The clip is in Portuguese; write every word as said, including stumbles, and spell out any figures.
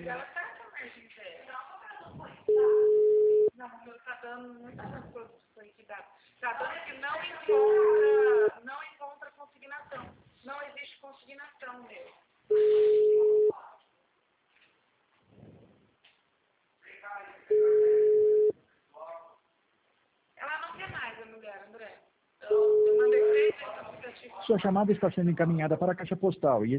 ela tá com margem zero. Não, porque tá dando muitas produtos liquidados. Tá dando que não encontra, não encontra consignação. Não existe consignação mesmo. Ela não quer mais a mulher, André. Eu, eu mandei três vezes. Sua chamada está sendo encaminhada para a caixa postal e